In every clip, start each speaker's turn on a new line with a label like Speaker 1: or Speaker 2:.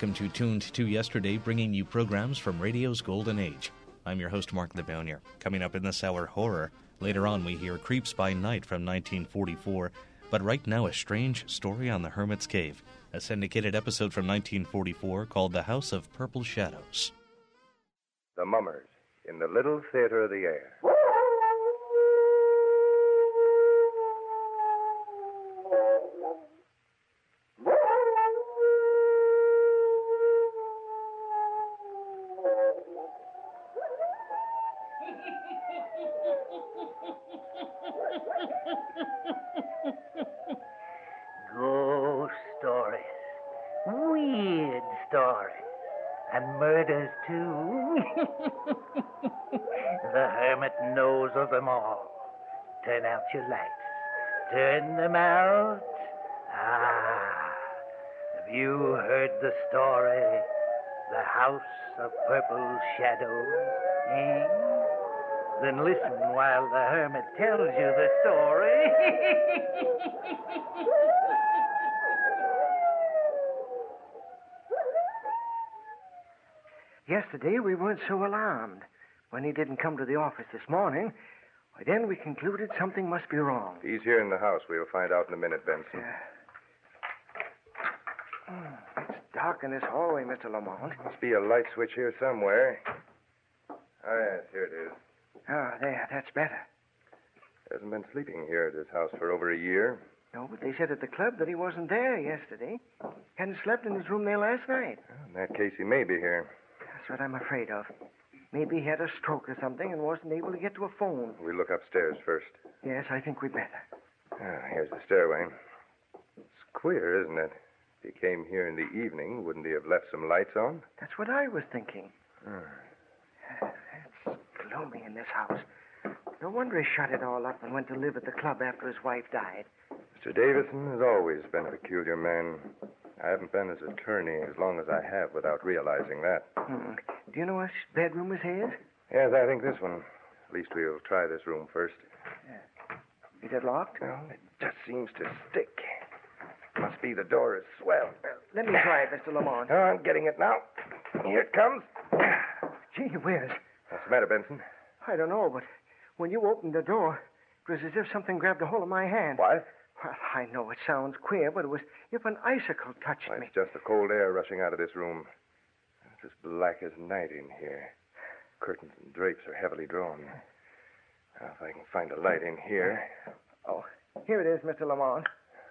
Speaker 1: Welcome to Tuned to Yesterday, bringing you programs from radio's golden age. I'm your host, Mark LeBonier. Coming up in this hour, horror. Later on, we hear Creeps by Night from 1944. But right now, a strange story on the Hermit's Cave, a syndicated episode from 1944 called The House of Purple Shadows.
Speaker 2: The Mummers in the Little Theater of the Air.
Speaker 3: Ghost stories, weird stories, and murders, too. The Hermit knows of them all. Turn out your lights. Turn them out. Have you heard the story? The House of Purple Shadows, eh? Then listen while the Hermit tells you the story.
Speaker 4: Yesterday, we weren't so alarmed. When he didn't come to the office this morning, then we concluded something must be wrong.
Speaker 2: He's here in the house. We'll find out in a minute, Benson.
Speaker 4: It's dark in this hallway, Mr. Lamont.
Speaker 2: Must be a light switch here somewhere. Oh, yes, here it is.
Speaker 4: Oh, there, that's better.
Speaker 2: Hasn't been sleeping here at his house for over a year.
Speaker 4: No, but they said at the club that he wasn't there yesterday. Hadn't slept in his room there last night.
Speaker 2: Well, in that case, he may be here.
Speaker 4: That's what I'm afraid of. Maybe he had a stroke or something and wasn't able to get to a phone.
Speaker 2: We'll look upstairs first.
Speaker 4: Yes, I think we'd better.
Speaker 2: Here's the stairway. It's queer, isn't it? If he came here in the evening, wouldn't he have left some lights on?
Speaker 4: That's what I was thinking. It's gloomy in this house. No wonder he shut it all up and went to live at the club after his wife died.
Speaker 2: Mr. Davison has always been a peculiar man. I haven't been his attorney as long as I have without realizing that.
Speaker 4: Do you know which bedroom is his?
Speaker 2: Yes, I think this one. At least we'll try this room first.
Speaker 4: Is it locked?
Speaker 2: Well, it just seems to stick. Must be the door is swelled.
Speaker 4: Let me try it, Mr. Lamont.
Speaker 2: Oh, I'm getting it now. Here it comes.
Speaker 4: Gee whiz.
Speaker 2: What's the matter, Benson?
Speaker 4: I don't know, but when you opened the door, it was as if something grabbed a hold of my hand.
Speaker 2: What?
Speaker 4: Well, I know it sounds queer, but it was as if an icicle touched me.
Speaker 2: It's just the cold air rushing out of this room. It's as black as night in here. Curtains and drapes are heavily drawn. Now, if I can find a light in here.
Speaker 4: Oh, here it is, Mr. Lamont.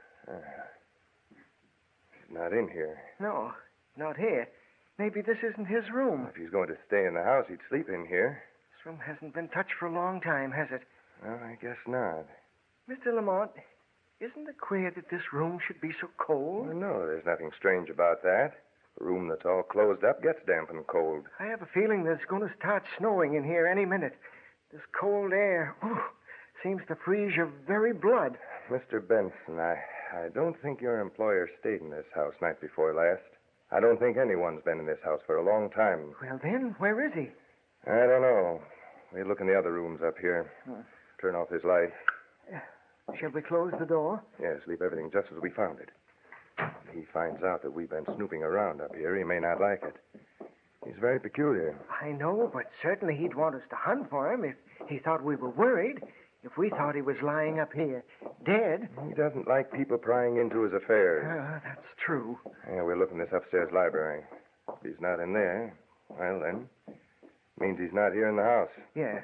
Speaker 2: He's not in here.
Speaker 4: No, not here. Maybe this isn't his room.
Speaker 2: If he's going to stay in the house, he'd sleep in here.
Speaker 4: This room hasn't been touched for a long time, has it?
Speaker 2: Well, I guess not.
Speaker 4: Mr. Lamont, isn't it queer that this room should be so cold?
Speaker 2: Well, no, there's nothing strange about that. A room that's all closed up gets damp and cold.
Speaker 4: I have a feeling that it's going to start snowing in here any minute. This cold air seems to freeze your very blood.
Speaker 2: Mr. Benson, I don't think your employer stayed in this house night before last. I don't think anyone's been in this house for a long time.
Speaker 4: Well, then, where is he?
Speaker 2: I don't know. We'll look in the other rooms up here. Turn off his light.
Speaker 4: Shall we close the door?
Speaker 2: Yes, leave everything just as we found it. If he finds out that we've been snooping around up here, he may not like it. He's very peculiar.
Speaker 4: I know, but certainly he'd want us to hunt for him if he thought we were worried. If we thought he was lying up here, dead.
Speaker 2: He doesn't like people prying into his affairs.
Speaker 4: That's true.
Speaker 2: Yeah, we're looking this upstairs library. If he's not in there, well, then, means he's not here in the house.
Speaker 4: Yes.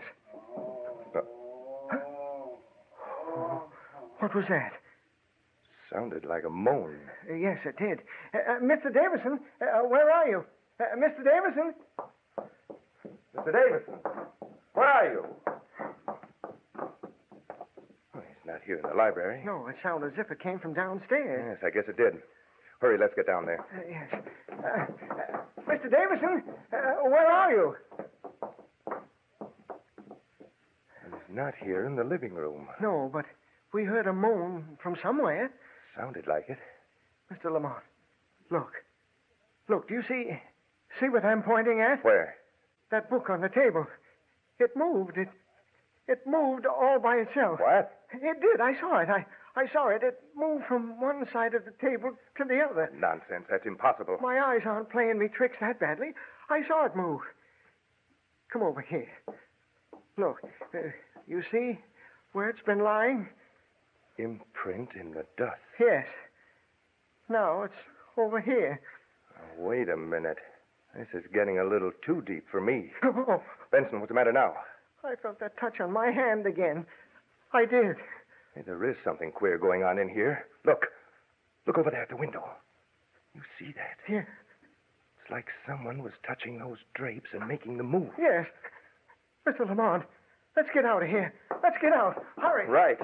Speaker 4: What was that?
Speaker 2: Sounded like a moan.
Speaker 4: Yes, it did. Mr. Davison, where are you? Mr. Davison?
Speaker 2: Mr. Davison, where are you? Oh, he's not here in the library.
Speaker 4: No, it sounded as if it came from downstairs.
Speaker 2: Yes, I guess it did. Hurry, let's get down there.
Speaker 4: Yes. Mr. Davison, where are you?
Speaker 2: He's not here in the living room.
Speaker 4: No, but we heard a moan from somewhere.
Speaker 2: Sounded like it.
Speaker 4: Mr. Lamont, look. Look, do you see what I'm pointing at?
Speaker 2: Where?
Speaker 4: That book on the table. It moved. It moved all by itself.
Speaker 2: What?
Speaker 4: It did. I saw it. I saw it. It moved from one side of the table to the other.
Speaker 2: Nonsense. That's impossible.
Speaker 4: My eyes aren't playing me tricks that badly. I saw it move. Come over here. Look, you see where it's been lying?
Speaker 2: Imprint in the dust.
Speaker 4: Yes. Now it's over here.
Speaker 2: Oh, wait a minute. This is getting a little too deep for me.
Speaker 4: Oh,
Speaker 2: Benson, what's the matter now?
Speaker 4: I felt that touch on my hand again. I did.
Speaker 2: Hey, there is something queer going on in here. Look. Look over there at the window. You see that?
Speaker 4: Here.
Speaker 2: It's like someone was touching those drapes and making them move.
Speaker 4: Yes. Mr. Lamont, let's get out of here. Let's get out. Hurry.
Speaker 2: Right.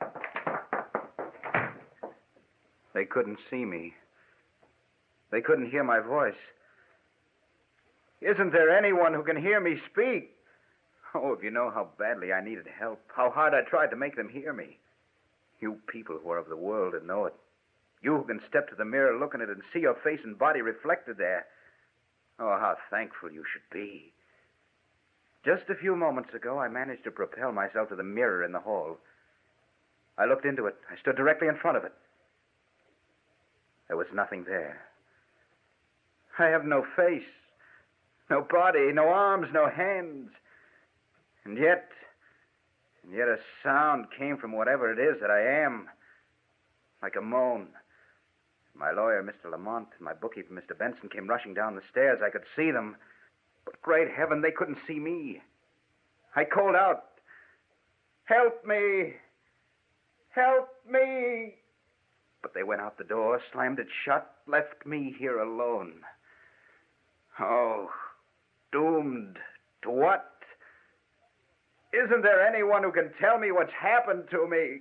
Speaker 5: They couldn't see me. They couldn't hear my voice. Isn't there anyone who can hear me speak? Oh, if you know how badly I needed help, how hard I tried to make them hear me. You people who are of the world and know it. You who can step to the mirror, look in it, and see your face and body reflected there. Oh, how thankful you should be. Just a few moments ago, I managed to propel myself to the mirror in the hall. I looked into it. I stood directly in front of it. There was nothing there. I have no face, no body, no arms, no hands. And yet a sound came from whatever it is that I am, like a moan. My lawyer, Mr. Lamont, and my bookkeeper, Mr. Benson, came rushing down the stairs. I could see them, but great heaven, they couldn't see me. I called out, "Help me! Help me!" But they went out the door, slammed it shut, left me here alone. Oh, doomed to what? Isn't there anyone who can tell me what's happened to me?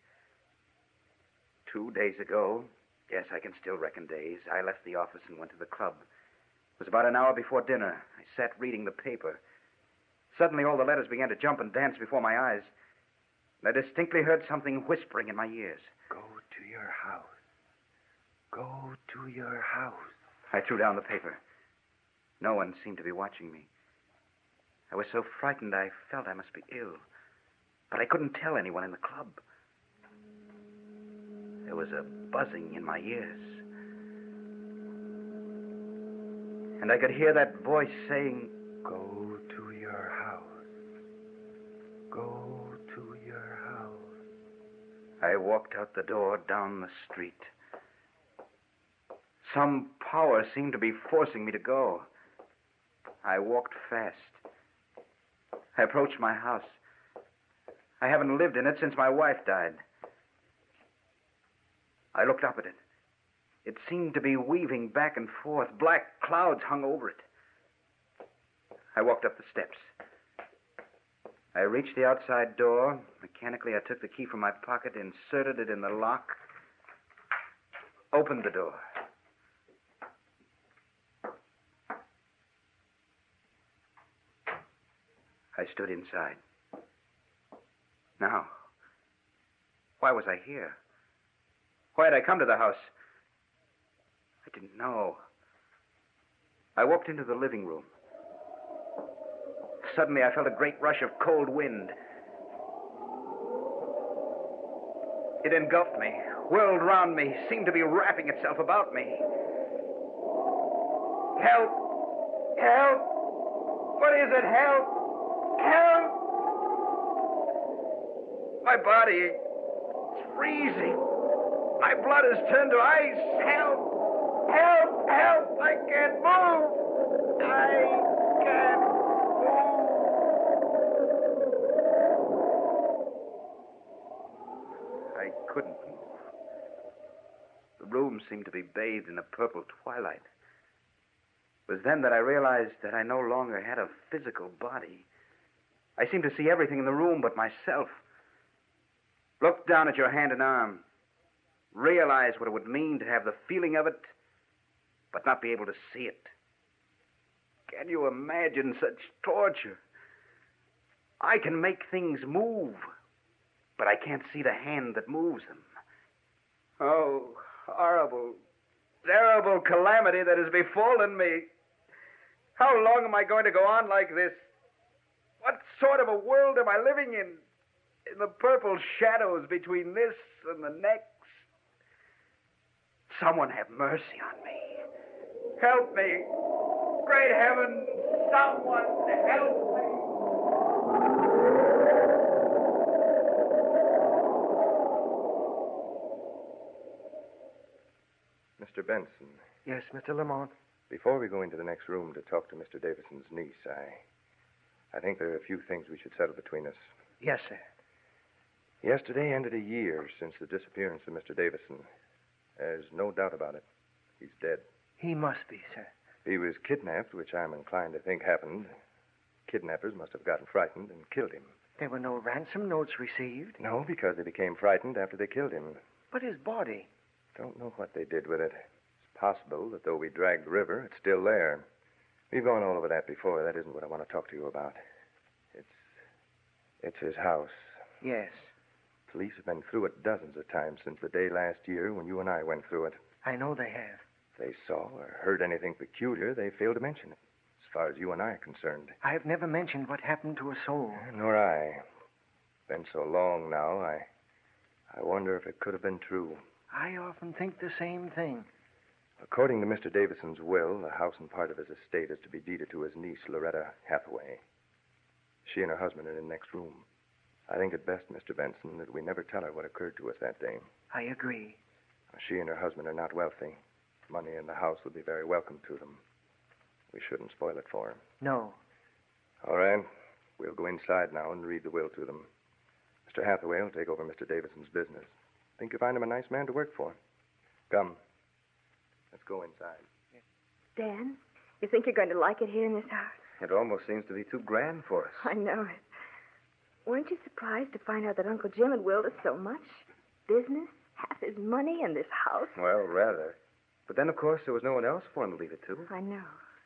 Speaker 5: 2 days ago, yes, I can still reckon days, I left the office and went to the club. It was about an hour before dinner. I sat reading the paper. Suddenly, all the letters began to jump and dance before my eyes. And I distinctly heard something whispering in my ears.
Speaker 2: Go to your house. Go to your house.
Speaker 5: I threw down the paper. No one seemed to be watching me. I was so frightened I felt I must be ill. But I couldn't tell anyone in the club. There was a buzzing in my ears. And I could hear that voice saying,
Speaker 2: Go to your house. Go to your house.
Speaker 5: I walked out the door down the street. Some power seemed to be forcing me to go. I walked fast. I approached my house. I haven't lived in it since my wife died. I looked up at it. It seemed to be weaving back and forth. Black clouds hung over it. I walked up the steps. I reached the outside door. Mechanically, I took the key from my pocket, inserted it in the lock, opened the door. I stood inside. Now, why was I here? Why had I come to the house? I didn't know. I walked into the living room. Suddenly, I felt a great rush of cold wind. It engulfed me, whirled round me, seemed to be wrapping itself about me. Help! Help! What is it? Help! Help! My body is freezing. My blood has turned to ice. Help! Help! Help! I can't move! I can't move! I couldn't move. The room seemed to be bathed in a purple twilight. It was then that I realized that I no longer had a physical body. I seemed to see everything in the room but myself. Look down at your hand and arm. Realize what it would mean to have the feeling of it, but not be able to see it. Can you imagine such torture? I can make things move, but I can't see the hand that moves them. Oh, horrible, terrible calamity that has befallen me. How long am I going to go on like this? What sort of a world am I living in? In the purple shadows between this and the next. Someone have mercy on me. Help me. Great heaven, someone help me.
Speaker 2: Mr. Benson,
Speaker 4: Yes, Mr. Lamont.
Speaker 2: before we go into the next room to talk to Mr. Davison's niece, I think there are a few things we should settle between us.
Speaker 4: Yes, sir.
Speaker 2: Yesterday ended a year since the disappearance of Mr. Davison. There's no doubt about it. He's dead.
Speaker 4: He must be, sir.
Speaker 2: He was kidnapped, which I'm inclined to think happened. Kidnappers must have gotten frightened and killed him.
Speaker 4: There were no ransom notes received.
Speaker 2: No, because they became frightened after they killed him.
Speaker 4: But his body.
Speaker 2: Don't know what they did with it. It's possible that though we dragged the river, it's still there. We've gone all over that before. That isn't what I want to talk to you about. It's his house.
Speaker 4: Yes.
Speaker 2: Police have been through it dozens of times since the day last year when you and I went through it.
Speaker 4: I know they have.
Speaker 2: If they saw or heard anything peculiar, they failed to mention it, as far as you and I are concerned.
Speaker 4: I have never mentioned what happened to a soul.
Speaker 2: Nor I. Been so long now, I wonder if it could have been true.
Speaker 4: I often think the same thing.
Speaker 2: According to Mr. Davison's will, the house and part of his estate is to be deeded to his niece, Loretta Hathaway. She and her husband are in the next room. I think it best, Mr. Benson, that we never tell her what occurred to us that day.
Speaker 4: I agree.
Speaker 2: She and her husband are not wealthy. Money in the house would be very welcome to them. We shouldn't spoil it for them.
Speaker 4: No.
Speaker 2: All right. We'll go inside now and read the will to them. Mr. Hathaway will take over Mr. Davison's business. Think you find him a nice man to work for. Come. Let's go inside.
Speaker 6: Dan, you think you're going to like it here in this house?
Speaker 5: It almost seems to be too grand for us.
Speaker 6: I know it. Weren't you surprised to find out that Uncle Jim had willed us so much? Business, half his money, and this house?
Speaker 5: Well, rather. But then, of course, there was no one else for him to leave it to.
Speaker 6: I know.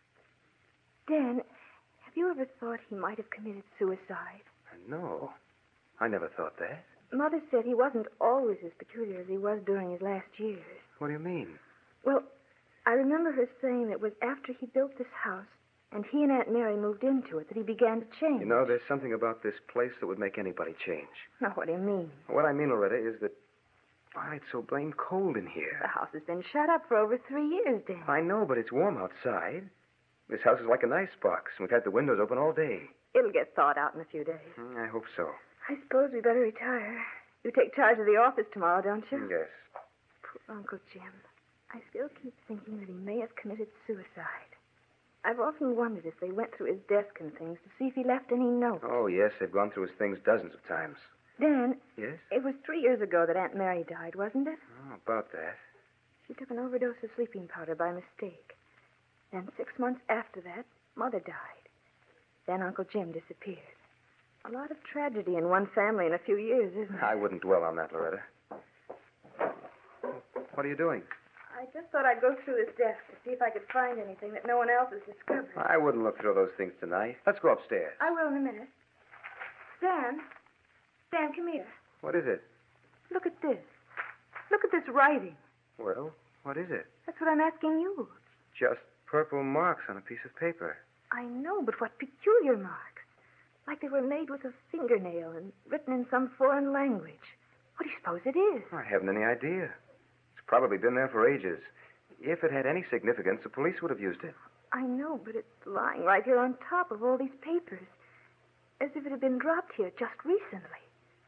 Speaker 6: Dan, have you ever thought he might have committed suicide?
Speaker 5: No. I never thought that.
Speaker 6: Mother said he wasn't always as peculiar as he was during his last years.
Speaker 5: What do you mean?
Speaker 6: Well, I remember her saying that it was after he built this house and he and Aunt Mary moved into it that he began to change.
Speaker 5: You know, there's something about this place that would make anybody change.
Speaker 6: Now, what do you mean?
Speaker 5: What I mean, Loretta, is that, why, it's so blamed cold in here.
Speaker 6: The house has been shut up for over 3 years, Dan.
Speaker 5: I know, but it's warm outside. This house is like an icebox, and we've had the windows open all day.
Speaker 6: It'll get thawed out in a few days.
Speaker 5: I hope so.
Speaker 6: I suppose we better retire. You take charge of the office tomorrow, don't you?
Speaker 5: Yes.
Speaker 6: Poor Uncle Jim. I still keep thinking that he may have committed suicide. I've often wondered if they went through his desk and things to see if he left any notes.
Speaker 5: Oh, yes, they've gone through his things dozens of times.
Speaker 6: Dan,
Speaker 5: Yes?
Speaker 6: it was 3 years ago that Aunt Mary died, wasn't it?
Speaker 5: Oh, about that.
Speaker 6: She took an overdose of sleeping powder by mistake. Then 6 months after that, Mother died. Then Uncle Jim disappeared. A lot of tragedy in one family in a few years, isn't it?
Speaker 5: I wouldn't dwell on that, Loretta. What are you doing?
Speaker 6: I just thought I'd go through this desk to see if I could find anything that no one else has discovered.
Speaker 5: I wouldn't look through those things tonight. Let's go upstairs.
Speaker 6: I will in a minute. Dan, come here.
Speaker 5: What is it?
Speaker 6: Look at this. Look at this writing.
Speaker 5: Well, what is it?
Speaker 6: That's what I'm asking you.
Speaker 5: Just purple marks on a piece of paper.
Speaker 6: I know, but what peculiar marks. Like they were made with a fingernail and written in some foreign language. What do you suppose it is?
Speaker 5: I haven't any idea. It's probably been there for ages. If it had any significance, the police would have used it.
Speaker 6: I know, but it's lying right here on top of all these papers. As if it had been dropped here just recently.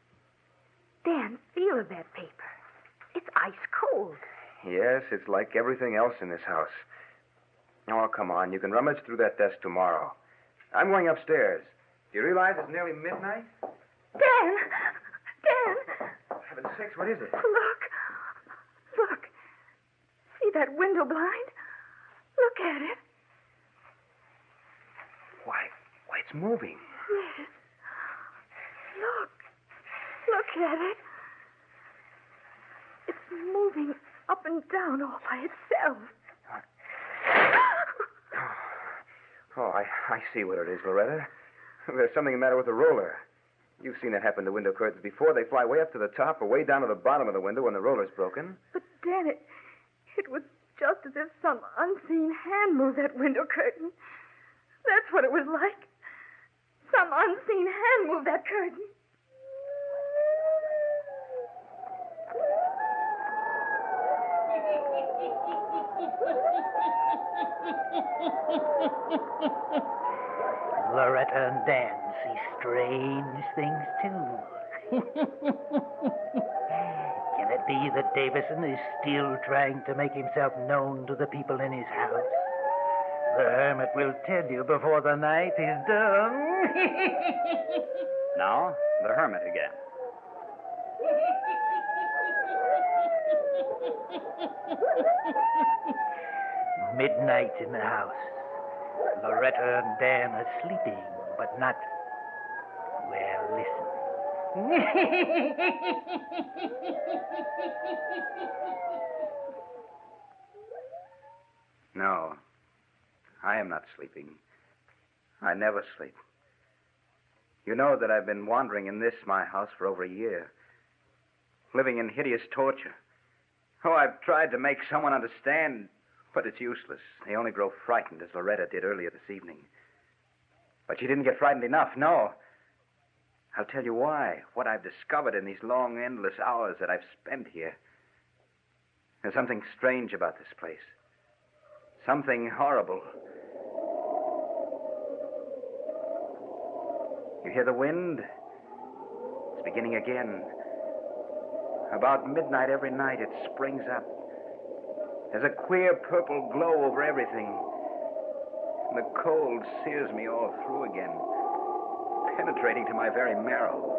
Speaker 6: Dan, feel of that paper. It's ice cold.
Speaker 5: Yes, it's like everything else in this house. Oh, come on. You can rummage through that desk tomorrow. I'm going upstairs. Do you realize it's nearly midnight?
Speaker 6: Dan!
Speaker 5: Heaven's sakes, what is it?
Speaker 6: Look. See that window blind? Look at it.
Speaker 5: Why, it's moving.
Speaker 6: Yes. Look at it. It's moving up and down all by itself.
Speaker 5: Oh, I see what it is, Loretta. There's something the matter with the roller. You've seen it happen to window curtains before. They fly way up to the top or way down to the bottom of the window when the roller's broken.
Speaker 6: But, Dan, it was just as if some unseen hand moved that window curtain. That's what it was like. Some unseen hand moved that curtain.
Speaker 3: Loretta and Dan see strange things, too. Can it be that Davison is still trying to make himself known to the people in his house? The hermit will tell you before the night is done.
Speaker 7: Now, the hermit again.
Speaker 3: Midnight in the house. Loretta and Dan are sleeping, but not... Well, listen.
Speaker 5: No, I am not sleeping. I never sleep. You know that I've been wandering in this, my house, for over a year, living in hideous torture. Oh, I've tried to make someone understand, but it's useless. They only grow frightened, as Loretta did earlier this evening. But she didn't get frightened enough, no. I'll tell you why, what I've discovered in these long, endless hours that I've spent here. There's something strange about this place. Something horrible. You hear the wind? It's beginning again. About midnight every night, it springs up. There's a queer purple glow over everything. And the cold sears me all through again, penetrating to my very marrow.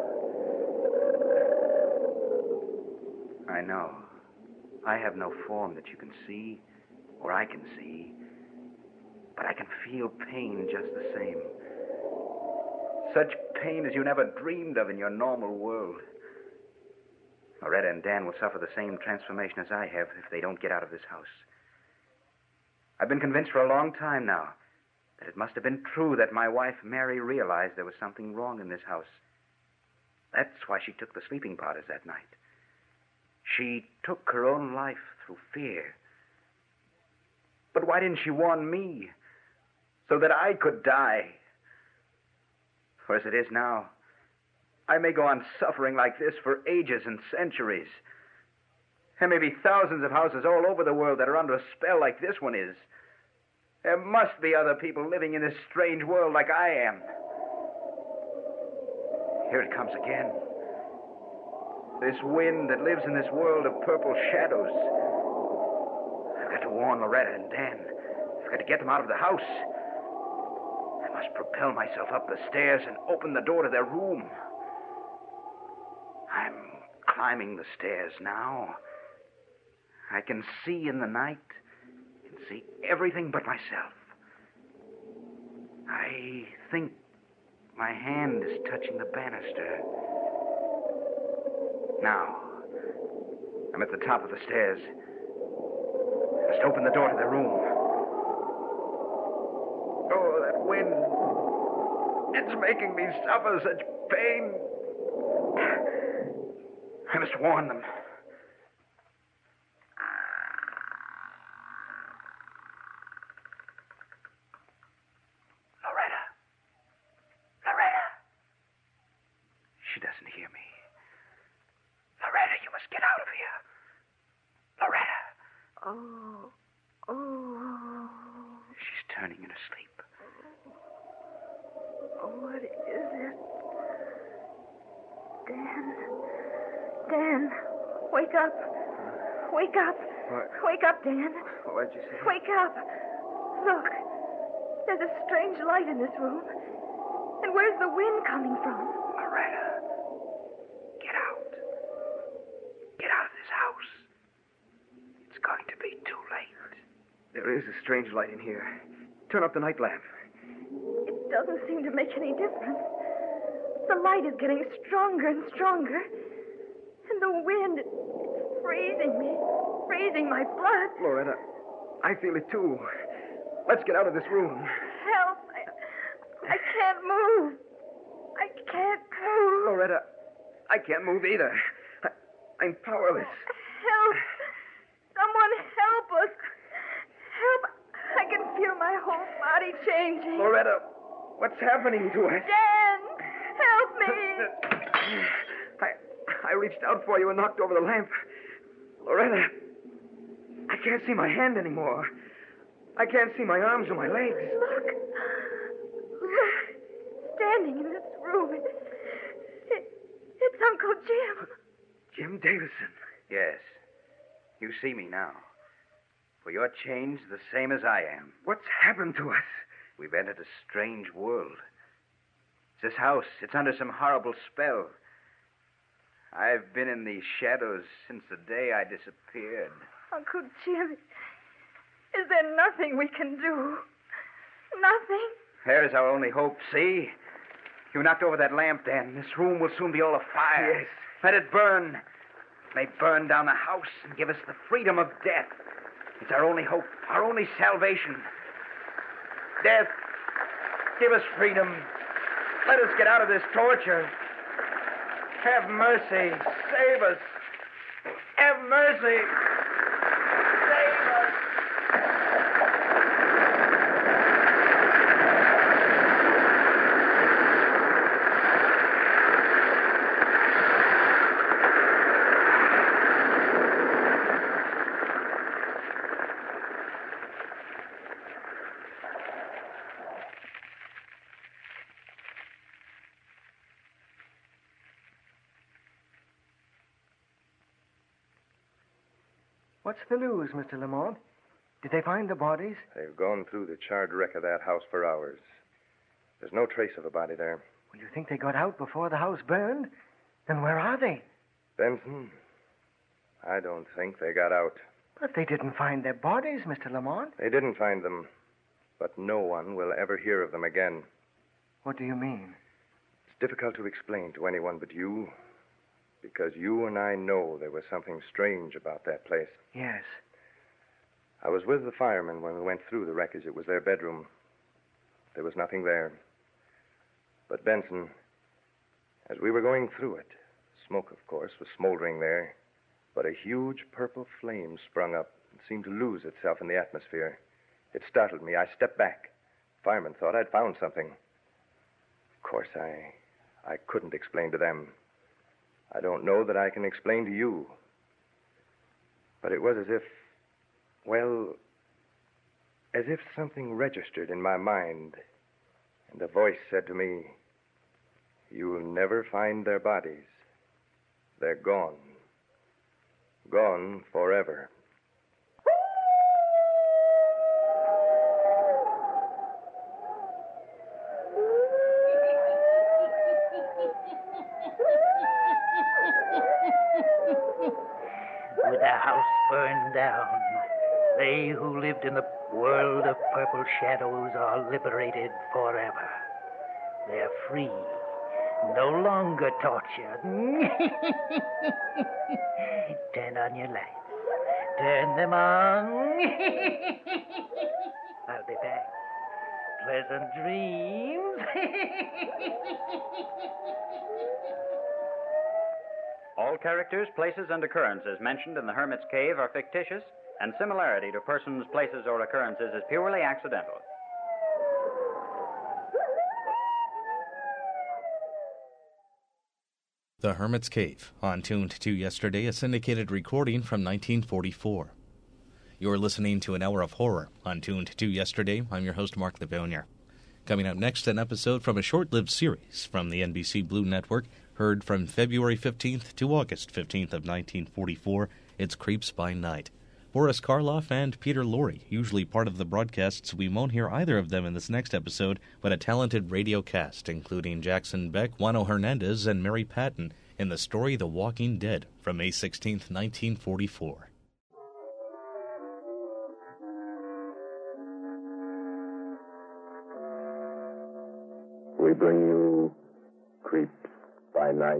Speaker 5: I know. I have no form that you can see, or I can see. But I can feel pain just the same. Such pain as you never dreamed of in your normal world. Loretta and Dan will suffer the same transformation as I have if they don't get out of this house. I've been convinced for a long time now that it must have been true that my wife, Mary, realized there was something wrong in this house. That's why she took the sleeping powders that night. She took her own life through fear. But why didn't she warn me so that I could die? For as it is now, I may go on suffering like this for ages and centuries. There may be thousands of houses all over the world that are under a spell like this one is. There must be other people living in this strange world like I am. Here it comes again. This wind that lives in this world of purple shadows. I've got to warn Loretta and Dan. I've got to get them out of the house. I must propel myself up the stairs and open the door to their room. I'm climbing the stairs now. I can see in the night. I can see everything but myself. I think my hand is touching the banister. Now, I'm at the top of the stairs. I must open the door to the room. Oh, that wind. It's making me suffer such pain. I must warn them. Loretta. She doesn't hear me. Loretta, you must get out of here. Loretta.
Speaker 6: Oh.
Speaker 5: She's turning in her sleep.
Speaker 6: Oh, what is it? Dan, wake up. Wake up.
Speaker 2: What?
Speaker 6: Wake up, Dan.
Speaker 2: What'd you say?
Speaker 6: Wake up. Look, there's a strange light in this room. And where's the wind coming from?
Speaker 5: Loretta, get out. Get out of this house. It's going to be too late.
Speaker 2: There is a strange light in here. Turn up the night lamp.
Speaker 6: It doesn't seem to make any difference. The light is getting stronger and stronger. And the wind, it's freezing me. Freezing my blood.
Speaker 2: Loretta, I feel it too. Let's get out of this room.
Speaker 6: Help. I can't move. I can't move.
Speaker 2: Loretta, I can't move either. I'm powerless.
Speaker 6: Help. Someone help us. Help. I can feel my whole body changing.
Speaker 2: Loretta, what's happening to us?
Speaker 6: Dan, help me.
Speaker 2: I reached out for you and knocked over the lamp. Loretta, I can't see my hand anymore.
Speaker 4: I can't see my arms or my legs.
Speaker 6: Look. Standing in this room. It's Uncle Jim.
Speaker 4: Jim Davison.
Speaker 5: Yes. You see me now. For you're changed the same as I am.
Speaker 4: What's happened to us?
Speaker 5: We've entered a strange world. This house, it's under some horrible spell. I've been in these shadows since the day I disappeared.
Speaker 6: Uncle Jim, is there nothing we can do? Nothing?
Speaker 5: There's our only hope, see? You knocked over that lamp, Dan. This room will soon be all afire.
Speaker 4: Yes.
Speaker 5: Let it burn. It may burn down the house and give us the freedom of death. It's our only hope, our only salvation. Death, give us freedom. Let us get out of this torture. Have mercy. Save us. Have mercy. Save us.
Speaker 4: What's the news, Mr. Lamont? Did they find the bodies?
Speaker 2: They've gone through the charred wreck of that house for hours. There's no trace of a body there.
Speaker 4: Well, you think they got out before the house burned? Then where are they?
Speaker 2: Benson, I don't think they got out.
Speaker 4: But they didn't find their bodies, Mr. Lamont.
Speaker 2: They didn't find them, but no one will ever hear of them again.
Speaker 4: What do you mean?
Speaker 2: It's difficult to explain to anyone but you, because you and I know there was something strange about that place.
Speaker 4: Yes.
Speaker 2: I was with the firemen when we went through the wreckage. It was their bedroom. There was nothing there. But Benson, as we were going through it, smoke, of course, was smoldering there, but a huge purple flame sprung up and seemed to lose itself in the atmosphere. It startled me. I stepped back. Firemen thought I'd found something. Of course, I couldn't explain to them. I don't know that I can explain to you. But it was as if, well, as if something registered in my mind, and a voice said to me, "You'll never find their bodies. They're gone. Gone forever."
Speaker 3: With the house burned down, they who lived in the world of purple shadows are liberated forever. They're free, no longer tortured. Turn on your lights. Turn them on. I'll be back. Pleasant dreams.
Speaker 7: All characters, places, and occurrences mentioned in The Hermit's Cave are fictitious, and similarity to persons, places, or occurrences is purely accidental.
Speaker 1: The Hermit's Cave, on Tuned to Yesterday, a syndicated recording from 1944. You're listening to an hour of horror on Tuned to Yesterday. I'm your host, Mark LeBonier. Coming up next, an episode from a short-lived series from the NBC Blue Network, heard from February 15th to August 15th of 1944. It's Creeps by Night. Boris Karloff and Peter Lorre, usually part of the broadcasts. We won't hear either of them in this next episode, but a talented radio cast, including Jackson Beck, Juano Hernandez, and Mary Patton, in the story The Walking Dead from May 16th, 1944.
Speaker 8: We bring you Creeps by Night.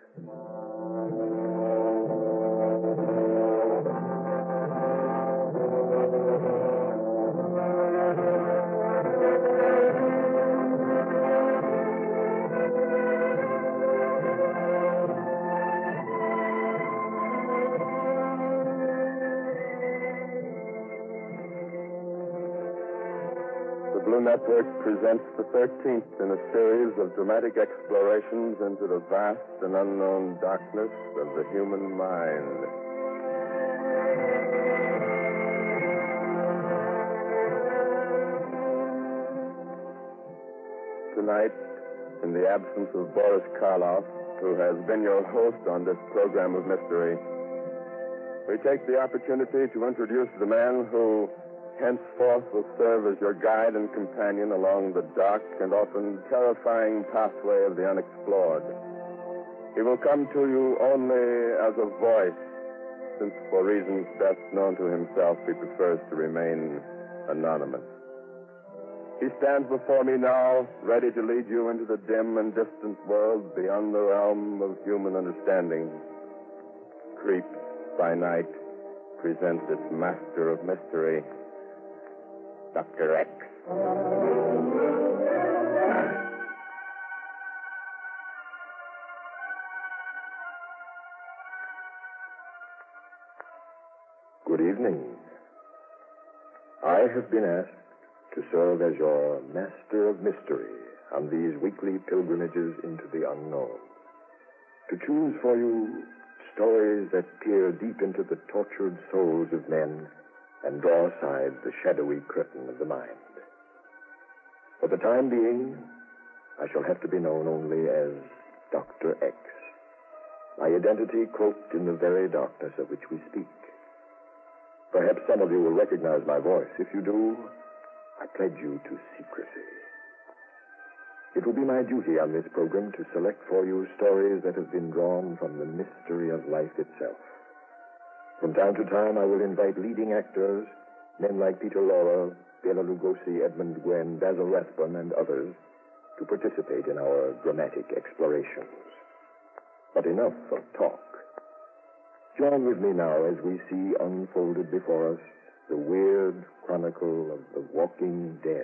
Speaker 8: The Blue Network presents the 13th in a series of dramatic explorations into the vast and unknown darkness of the human mind. tonight, in the absence of Boris Karloff, who has been your host on this program of mystery, we take the opportunity to introduce the man who henceforth will serve as your guide and companion along the dark and often terrifying pathway of the unexplored. He will come to you only as a voice, since for reasons best known to himself, he prefers to remain anonymous. He stands before me now, ready to lead you into the dim and distant world beyond the realm of human understanding. Creeps by Night presents its master of mystery, Dr. X.
Speaker 9: Good evening. I have been asked to serve as your master of mystery on these weekly pilgrimages into the unknown. To choose for you stories that peer deep into the tortured souls of men and draw aside the shadowy curtain of the mind. For the time being, I shall have to be known only as Dr. X, my identity cloaked in the very darkness of which we speak. Perhaps some of you will recognize my voice. If you do, I pledge you to secrecy. It will be my duty on this program to select for you stories that have been drawn from the mystery of life itself. From time to time, I will invite leading actors, men like Peter Lorre, Bela Lugosi, Edmund Gwenn, Basil Rathbone, and others, to participate in our dramatic explorations. But enough of talk. Join with me now as we see unfolded before us the weird chronicle of the walking dead.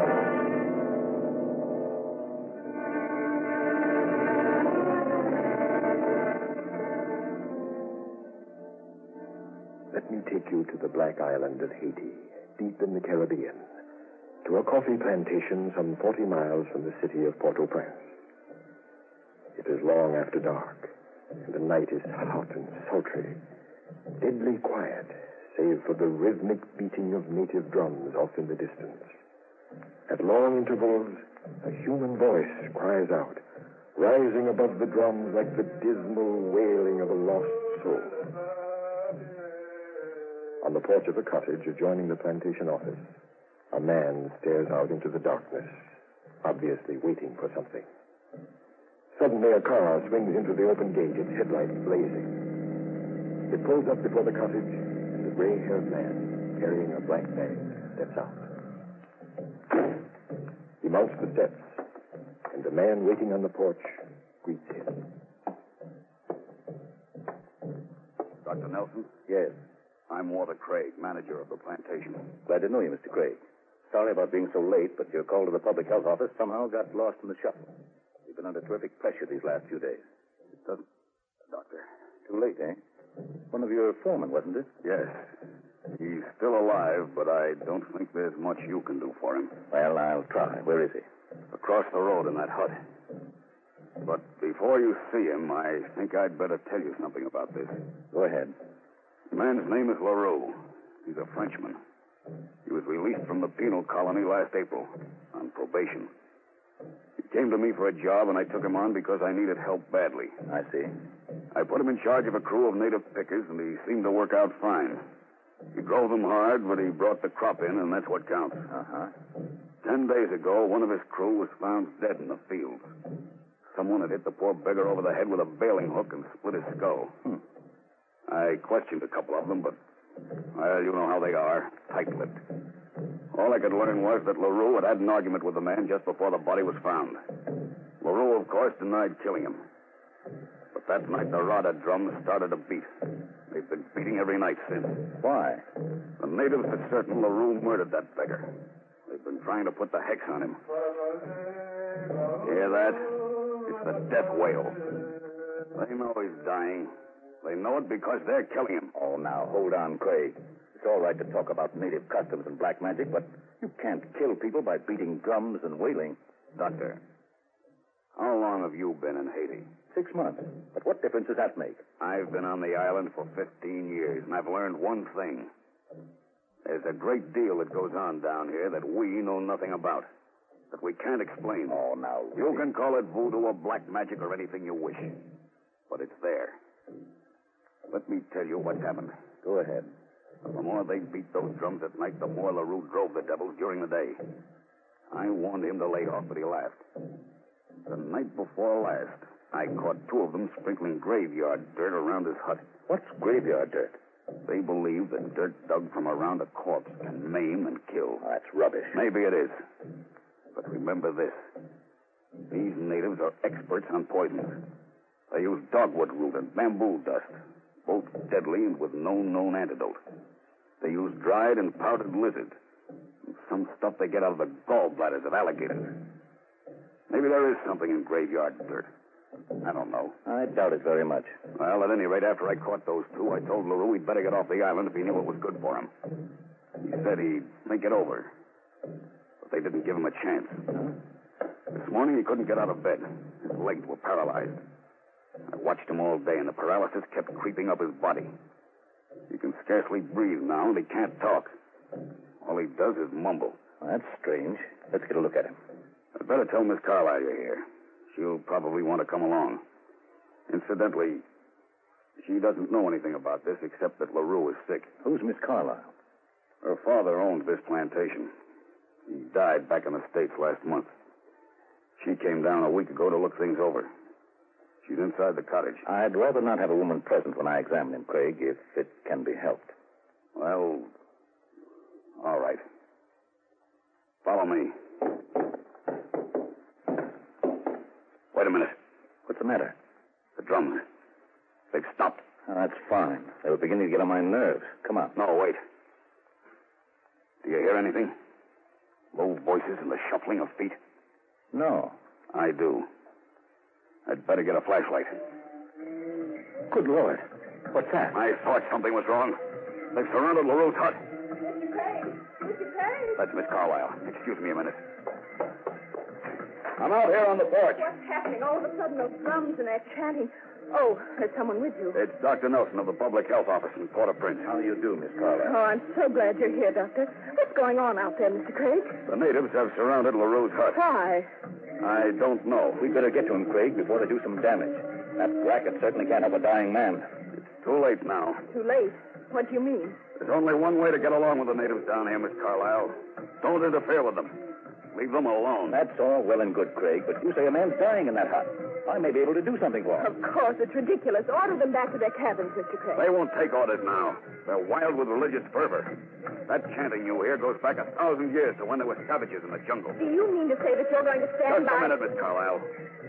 Speaker 9: Let me take you to the Black Island of Haiti, deep in the Caribbean, to a coffee plantation some 40 miles from the city of Port-au-Prince. It is long after dark, and the night is hot and sultry, deadly quiet, save for the rhythmic beating of native drums off in the distance. At long intervals, a human voice cries out, rising above the drums like the dismal wailing of a lost soul. On the porch of a cottage adjoining the plantation office, a man stares out into the darkness, obviously waiting for something. Suddenly, a car swings into the open gate, its headlights blazing. It pulls up before the cottage, and a gray-haired man, carrying a black bag, steps out. He mounts the steps, and the man waiting on the porch greets him.
Speaker 10: Dr. Nelson?
Speaker 9: Yes.
Speaker 10: I'm Walter Craig, manager of the plantation.
Speaker 9: Glad to know you, Mr. Craig. Sorry about being so late, but your call to the public health office somehow got lost in the shuffle. We've been under terrific pressure these last few days.
Speaker 10: It doesn't... Doctor.
Speaker 9: Too late, eh? One of your foremen, wasn't it?
Speaker 10: Yes. He's still alive, but I don't think there's much you can do for him.
Speaker 9: Well, I'll try. Where is he?
Speaker 10: Across the road in that hut. But before you see him, I think I'd better tell you something about this.
Speaker 9: Go ahead.
Speaker 10: The man's name is LaRue. He's a Frenchman. He was released from the penal colony last April on probation. He came to me for a job, and I took him on because I needed help badly.
Speaker 9: I see.
Speaker 10: I put him in charge of a crew of native pickers, and he seemed to work out fine. He drove them hard, but he brought the crop in, and that's what counts. 10 days ago, one of his crew was found dead in the field. Someone had hit the poor beggar over the head with a bailing hook and split his skull. I questioned a couple of them, but, well, you know how they are, tight-lipped. All I could learn was that LaRue had had an argument with the man just before the body was found. LaRue, of course, denied killing him. But that night, the Rada drums started to beat. They've been beating every night since.
Speaker 9: Why?
Speaker 10: The natives are certain LaRue murdered that beggar. They've been trying to put the hex on him. Hear that? It's the death wail. They know he's dying. They know it because they're killing him.
Speaker 9: Oh, now, hold on, Craig. It's all right to talk about native customs and black magic, but you can't kill people by beating drums and wailing.
Speaker 10: Doctor, how long have you been in Haiti?
Speaker 9: 6 months. But what difference does that make?
Speaker 10: I've been on the island for 15 years, and I've learned one thing. There's a great deal that goes on down here that we know nothing about. that we can't explain.
Speaker 9: Oh, now,
Speaker 10: You can call it voodoo or black magic or anything you wish. But it's there. Let me tell you what happened.
Speaker 9: Go ahead.
Speaker 10: The more they beat those drums at night, the more LaRue drove the devils during the day. I warned him to lay off, but he laughed. The night before last, I caught two of them sprinkling graveyard dirt around his hut.
Speaker 9: What's graveyard dirt?
Speaker 10: They believe that dirt dug from around a corpse can maim and kill.
Speaker 9: Oh, that's rubbish.
Speaker 10: Maybe it is. But remember this. These natives are experts on poisons. They use dogwood root and bamboo dust, both deadly and with no known antidote. They use dried and powdered lizard, and some stuff they get out of the gallbladders of alligators. Maybe there is something in graveyard dirt. I don't know.
Speaker 9: I doubt it very much.
Speaker 10: Well, at any rate, after I caught those two, I told LaRue he'd better get off the island if he knew what was good for him. He said he'd think it over. But they didn't give him a chance. This morning, he couldn't get out of bed. His legs were paralyzed. I watched him all day, and the paralysis kept creeping up his body. He can scarcely breathe now, and he can't talk. All he does is mumble.
Speaker 9: That's strange. Let's get a look at him.
Speaker 10: I'd better tell Miss Carlyle you're here. She'll probably want to come along. Incidentally, she doesn't know anything about this except that LaRue is sick.
Speaker 9: Who's Miss Carlyle?
Speaker 10: Her father owned this plantation. He died back in the States last month. She came down a week ago to look things over. She's inside the cottage.
Speaker 9: I'd rather not have a woman present when I examine him, Craig, if it can be helped.
Speaker 10: Well, all right. Follow me. Wait a minute.
Speaker 9: What's the matter?
Speaker 10: The drums. They've stopped.
Speaker 9: Oh, that's fine. They were beginning to get on my nerves. Come on.
Speaker 10: No, wait. Do you hear anything? Low voices and the shuffling of feet?
Speaker 9: No.
Speaker 10: I do. I'd better get a flashlight.
Speaker 9: Good Lord. What's that?
Speaker 10: I thought something was wrong. They've surrounded LaRue's hut.
Speaker 6: Mr. Craig! Mr. Craig!
Speaker 10: That's Miss Carlyle. Excuse me a minute. I'm out here on the porch.
Speaker 6: What's happening? All of a sudden, those drums and that chanting. Oh, there's someone with you.
Speaker 10: It's Dr. Nelson of the Public Health Office in Port-au-Prince.
Speaker 9: How do you do, Miss Carlyle?
Speaker 6: Oh, I'm so glad you're here, Doctor. What's going on out there, Mr. Craig?
Speaker 10: The natives have surrounded LaRue's hut.
Speaker 6: Why?
Speaker 10: I don't know.
Speaker 9: We'd better get to him, Craig, before they do some damage. That racket certainly can't help a dying man.
Speaker 10: It's too late now.
Speaker 6: Too late? What do you mean?
Speaker 10: There's only one way to get along with the natives down here, Miss Carlyle. Don't interfere with them. Leave them alone.
Speaker 9: That's all well and good, Craig, but you say a man's dying in that hut. I may be able to do something for him.
Speaker 6: Of course, it's ridiculous. Order them back to their cabins, Mr. Craig.
Speaker 10: They won't take orders now. They're wild with religious fervor. That chanting you hear goes back 1,000 years to when there were savages in the jungle.
Speaker 6: Do you mean to say that you're going to stand
Speaker 10: Just
Speaker 6: by...
Speaker 10: a minute, Miss Carlyle.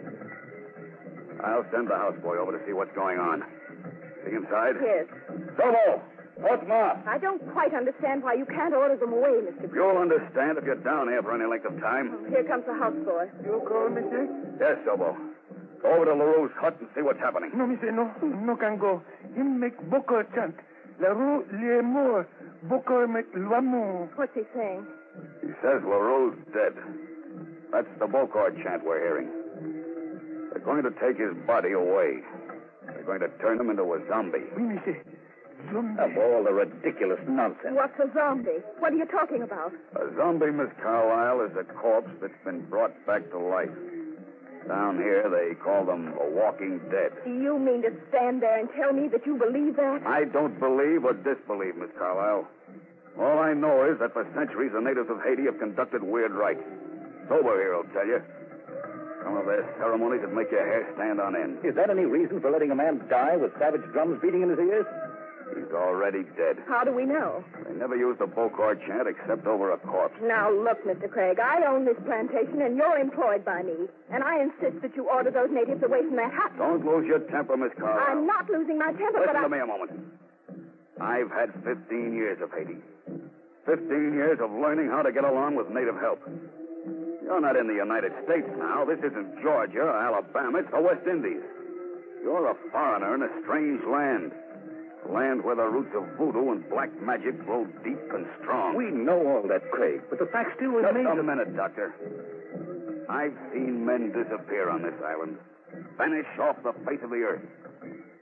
Speaker 10: I'll send the houseboy over to see what's going on. See inside?
Speaker 6: Yes.
Speaker 10: Sobo! What's more?
Speaker 6: I don't quite understand why you can't order them away, Mr. Craig.
Speaker 10: You'll understand if you're down here for any length of time.
Speaker 6: Here comes the houseboy.
Speaker 4: You call, mister?
Speaker 10: Yes, Sobo. Go over to LaRue's hut and see what's happening.
Speaker 4: No, mister, no. No can go. Him make Bokor chant. La Rue lié mort. Bokor make l'amour.
Speaker 6: What's he saying?
Speaker 10: He says LaRue's dead. That's the Bokor chant we're hearing. They're going to take his body away. They're going to turn him into a zombie.
Speaker 4: Oui, mister. Zombie.
Speaker 9: Of all the ridiculous nonsense.
Speaker 6: What's a zombie? What are you talking about?
Speaker 10: A zombie, Miss Carlyle, is a corpse that's been brought back to life. Down here, they call them a walking dead.
Speaker 6: Do you mean to stand there and tell me that you believe that?
Speaker 10: I don't believe or disbelieve, Miss Carlyle. All I know is that for centuries, the natives of Haiti have conducted weird rites. Sober here will tell you. Some of their ceremonies that make your hair stand on end.
Speaker 9: Is that any reason for letting a man die with savage drums beating in his ears?
Speaker 10: He's already dead.
Speaker 6: How do we know?
Speaker 10: They never used the Bokor chant except over a corpse.
Speaker 6: Now, look, Mr. Craig, I own this plantation, and you're employed by me. And I insist that you order those natives away from that hut.
Speaker 10: Don't lose your temper, Miss Carlyle.
Speaker 6: I'm not losing my temper,
Speaker 10: Listen
Speaker 6: but
Speaker 10: to me a moment. I've had 15 years of Haiti. 15 years of learning how to get along with native help. You're not in the United States now. This isn't Georgia or Alabama. It's the West Indies. You're a foreigner in a strange land. A land where the roots of voodoo and black magic grow deep and strong.
Speaker 9: We know all that, Craig, but the fact still remains...
Speaker 10: Just a minute, Doctor. I've seen men disappear on this island. Vanish off the face of the earth.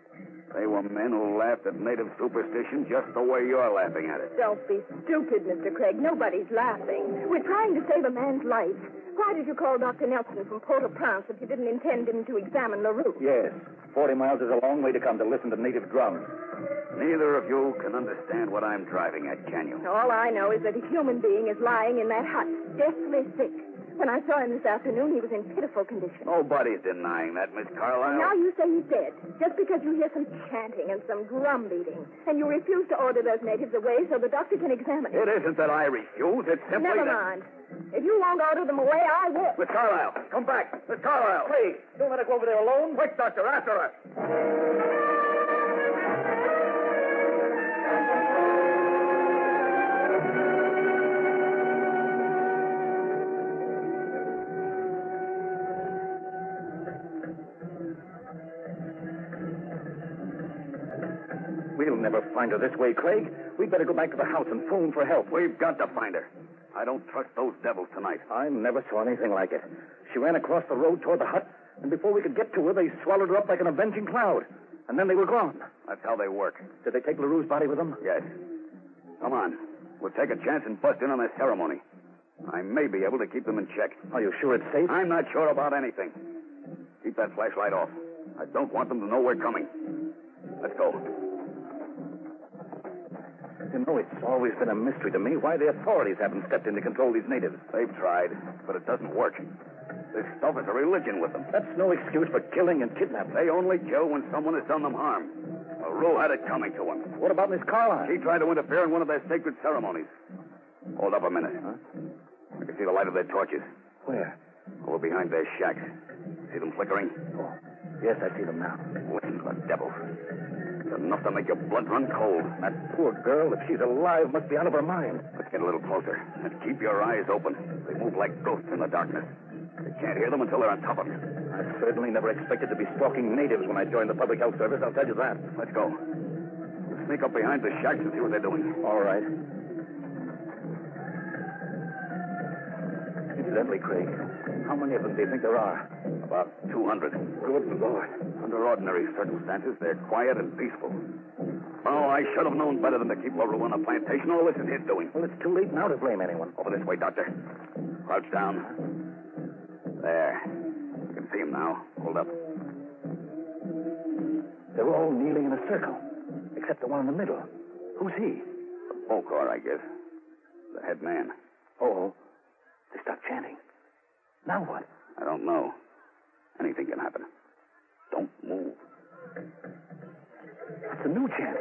Speaker 10: They were men who laughed at native superstition just the way you're laughing at it.
Speaker 6: Don't be stupid, Mr. Craig. Nobody's laughing. We're trying to save a man's life. Why did you call Dr. Nelson from Port-au-Prince if you didn't intend him to examine LaRue?
Speaker 11: Yes. 40 miles is a long way to come to listen to native drums.
Speaker 10: Neither of you can understand what I'm driving at, can you?
Speaker 6: All I know is that a human being is lying in that hut, deathly sick. When I saw him this afternoon, he was in pitiful condition.
Speaker 10: Nobody's denying that, Miss Carlyle.
Speaker 6: Now you say he's dead, just because you hear some chanting and some drum beating, and you refuse to order those natives away so the doctor can examine him.
Speaker 10: It isn't that I refuse. It's simply
Speaker 6: Never mind. If you won't order them away, I will.
Speaker 10: Miss Carlyle, come back. Miss Carlyle.
Speaker 11: Craig, don't let her go over there alone.
Speaker 10: Quick, Doctor, after her.
Speaker 11: We'll never find her this way, Craig. We'd better go back to the house and phone for help.
Speaker 10: We've got to find her. I don't trust those devils tonight.
Speaker 11: I never saw anything like it. She ran across the road toward the hut, and before we could get to her, they swallowed her up like an avenging cloud. And then they were gone.
Speaker 10: That's how they work.
Speaker 11: Did they take LaRue's body with them?
Speaker 10: Yes. Come on. We'll take a chance and bust in on their ceremony. I may be able to keep them in check.
Speaker 11: Are you sure it's safe?
Speaker 10: I'm not sure about anything. Keep that flashlight off. I don't want them to know we're coming. Let's go.
Speaker 11: You know, it's always been a mystery to me why the authorities haven't stepped in to control these natives.
Speaker 10: They've tried, but it doesn't work. This stuff is a religion with them.
Speaker 11: That's no excuse for killing and kidnapping.
Speaker 10: They only kill when someone has done them harm. LaRue had it coming to him.
Speaker 11: What about Miss Carlyle?
Speaker 10: She tried to interfere in one of their sacred ceremonies. Hold up a minute. Huh? I can see the light of their torches.
Speaker 11: Where?
Speaker 10: Over behind their shacks. See them flickering?
Speaker 11: Oh, yes, I see them now.
Speaker 10: Listen to the devil. It's enough to make your blood run cold.
Speaker 11: That poor girl, if she's alive, must be out of her mind.
Speaker 10: Let's get a little closer. And keep your eyes open. They move like ghosts in the darkness. You can't hear them until they're on top of you.
Speaker 11: I certainly never expected to be stalking natives when I joined the public health service, I'll tell you that.
Speaker 10: Let's go. Sneak up behind the shacks and see what they're doing.
Speaker 11: All right. Incidentally, Craig, how many of them do you think there are?
Speaker 10: About 200.
Speaker 11: Good Lord.
Speaker 10: Under ordinary circumstances, they're quiet and peaceful. Oh, I should have known better than to keep LaRue on the plantation. All this is his doing.
Speaker 11: Well, it's too late now to blame anyone.
Speaker 10: Over this way, Doctor. Crouch down. There. You can see him now. Hold up.
Speaker 11: They're all kneeling in a circle, except the one in the middle. Who's he?
Speaker 10: The Bokor, I guess. The head man.
Speaker 11: Oh, they stopped chanting. Now what?
Speaker 10: I don't know. Anything can happen. Don't move.
Speaker 11: That's a new chant.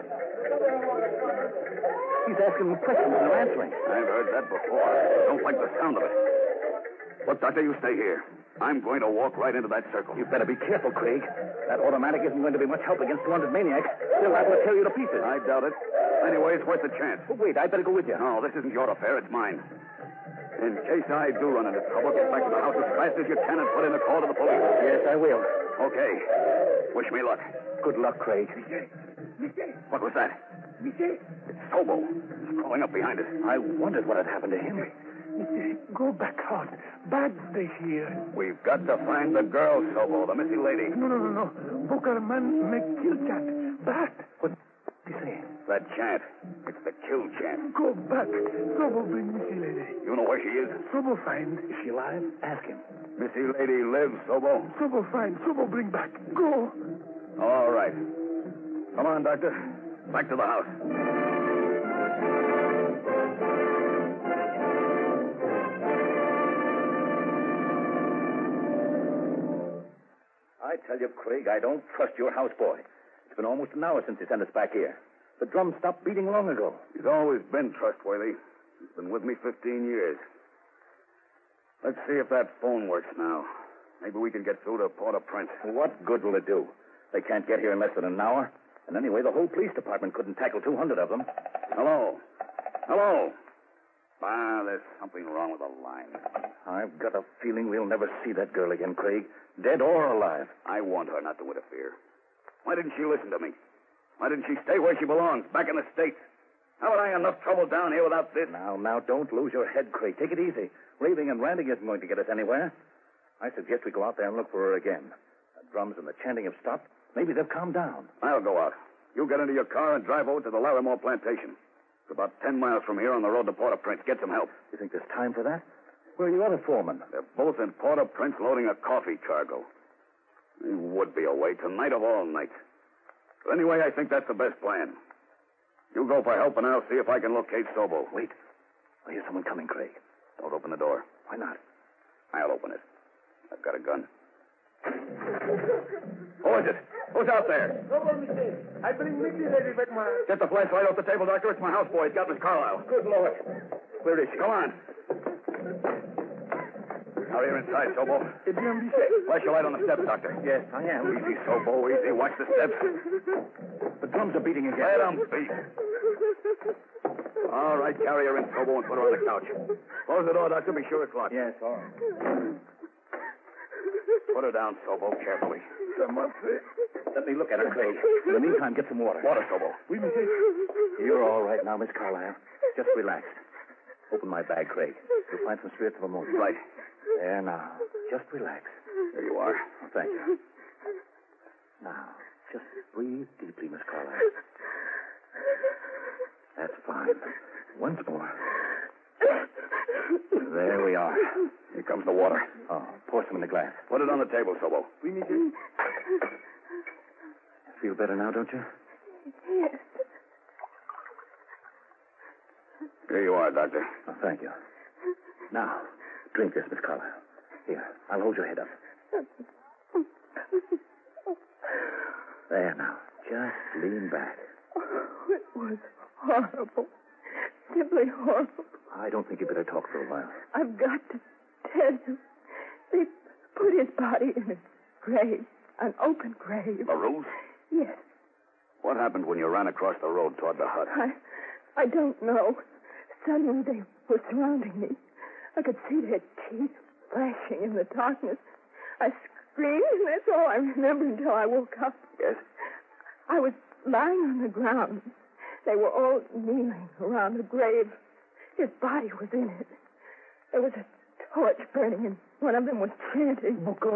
Speaker 11: He's asking them questions and they're answering.
Speaker 10: I've heard that before. I don't like the sound of it. Look, Doctor, you stay here. I'm going to walk right into that circle.
Speaker 11: You better be careful, Craig. That automatic isn't going to be much help against 200 maniacs. They'll have to tear you to pieces.
Speaker 10: I doubt it. Anyway, it's worth a chance.
Speaker 11: Oh, wait, I better go with you.
Speaker 10: No, this isn't your affair. It's mine. In case I do run into trouble, get back to the house as fast as you can and put in a call to the police.
Speaker 11: Yes, I will.
Speaker 10: Okay. Wish me luck.
Speaker 11: Good luck, Craig.
Speaker 10: What was that? It's Sobo. He's crawling up behind us.
Speaker 11: I wondered what had happened to him.
Speaker 4: Go back out. Bad stay here.
Speaker 10: We've got to find the girl, Sobo, the missing lady.
Speaker 4: No. Bokor man make kill chant. Bad.
Speaker 11: What did he say?
Speaker 10: That chant. It's the kill chant.
Speaker 4: Go back. Sobo bring Missy lady.
Speaker 10: You know where she is?
Speaker 4: Sobo find.
Speaker 11: Is she alive? Ask him.
Speaker 10: Missy lady lives, Sobo.
Speaker 4: Sobo find. Sobo bring back. Go.
Speaker 10: All right. Come on, Doctor. Back to the house.
Speaker 11: I tell you, Craig, I don't trust your houseboy. It's been almost an hour since he sent us back here. The drum stopped beating long ago.
Speaker 10: He's always been trustworthy. He's been with me 15 years. Let's see if that phone works now. Maybe we can get through to Port-au-Prince.
Speaker 11: What good will it do? They can't get here in less than an hour. And anyway, the whole police department couldn't tackle 200 of them.
Speaker 10: Hello. There's something wrong with the line.
Speaker 11: I've got a feeling we'll never see that girl again, Craig. Dead or alive.
Speaker 10: I want her not to interfere. Why didn't she listen to me? Why didn't she stay where she belongs, back in the States? Haven't I enough trouble down here without this?
Speaker 11: Now, don't lose your head, Craig. Take it easy. Raving and ranting isn't going to get us anywhere. I suggest we go out there and look for her again. The drums and the chanting have stopped. Maybe they've calmed down.
Speaker 10: I'll go out. You get into your car and drive over to the Larimore plantation. It's about 10 miles from here on the road to Port-au-Prince. Get some help.
Speaker 11: You think there's time for that? Where are your other foremen?
Speaker 10: They're both in Port-au-Prince loading a coffee cargo. They would be away tonight of all nights. But anyway, I think that's the best plan. You go for help, and I'll see if I can locate Sobo.
Speaker 11: Wait. I hear someone coming, Craig.
Speaker 10: Don't open the door.
Speaker 11: Why not?
Speaker 10: I'll open it. I've got a gun. Who is it? Who's out there?
Speaker 4: No one, mister. I bring Mickey a little bit more.
Speaker 10: Get the flashlight off the table, Doctor. It's my houseboy. He's got Miss Carlisle.
Speaker 4: Good Lord.
Speaker 10: Where is she? Come on. Hurry her inside, Sobo. Flash your light on the steps, Doctor.
Speaker 11: Yes, I am.
Speaker 10: Easy, Sobo. Easy. Watch the steps.
Speaker 11: The drums are beating again.
Speaker 10: Let 'em beat. All right, carry her in, Sobo, and put her on the couch. Close the door, Doctor. Be sure it's locked.
Speaker 11: Yes, all right.
Speaker 10: Put her down, Sobo, carefully.
Speaker 11: Let me look at her, Craig. In the meantime, get some water.
Speaker 10: Water, Sobo.
Speaker 11: You're all right now, Miss Carlisle. Just relax. Open my bag, Craig. You'll find some spirits of ammonia.
Speaker 10: Right.
Speaker 11: There now. Just relax.
Speaker 10: There you are.
Speaker 11: Oh, thank you. Now, just breathe deeply, Miss Carlisle. That's fine. Once more. There we are.
Speaker 10: Here comes the water.
Speaker 11: Oh, pour some in the glass.
Speaker 10: Put it on the table, Sobo.
Speaker 11: Feel better now, don't you?
Speaker 6: Yes.
Speaker 10: Here you are, Doctor.
Speaker 11: Oh, thank you. Now, drink this, Miss Carlisle. Here, I'll hold your head up. There now. Just lean back.
Speaker 6: Oh, it was horrible. Simply horrible.
Speaker 11: I don't think you better talk for a while.
Speaker 6: I've got to tell you. They put his body in a grave. An open grave.
Speaker 10: LaRue's?
Speaker 6: Yes.
Speaker 10: What happened when you ran across the road toward the hut?
Speaker 6: I don't know. Suddenly they were surrounding me. I could see their teeth flashing in the darkness. I screamed, and that's all I remember until I woke up.
Speaker 10: Yes?
Speaker 6: I was lying on the ground. They were all kneeling around the grave. His body was in it. There was a torch burning, and one of them was chanting.